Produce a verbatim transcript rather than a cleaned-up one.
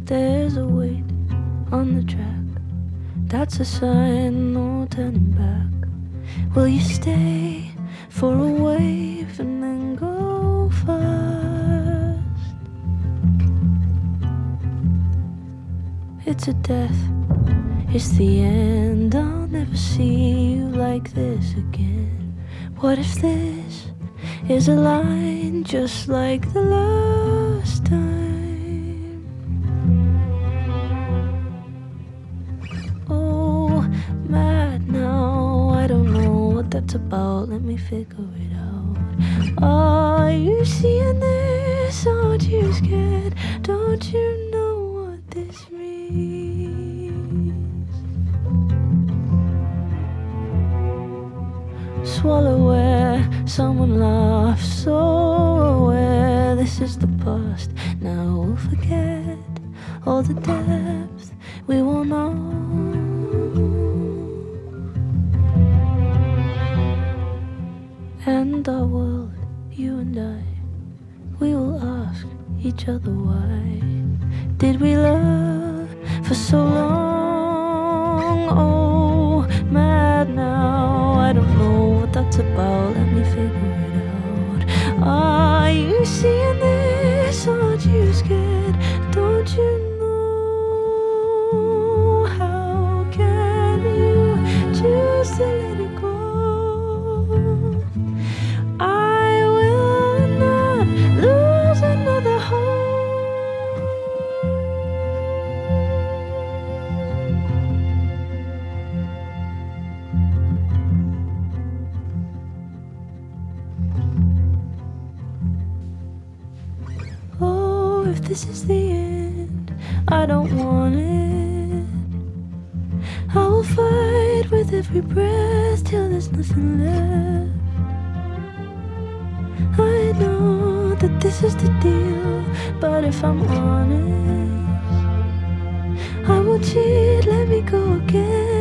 There's a weight on the track, that's a sign, no turning back. Will you stay for a wave and then go fast? It's a death, it's the end. I'll never see you like this again. What if this is a line just like the last time? Oh, mad now, I don't know what that's about. Let me figure it out. Are you seeing this? Aren't you scared? Don't you know what this means? Swallow where someone laughs, so aware this is the past. Now we'll forget all the depth we won't know. And our world, you and I, we will ask each other why did we love for so long? Oh, mad now, I don't know what that's about. Let me figure it out. Are you seeing this? Aren't you scared? Don't you know? How can you choose to let it go? I will not lose another hope. Oh, if this is the end, I don't want it. I will fight with every breath till there's nothing left. I know that this is the deal, but if I'm honest, I will cheat, let me go again.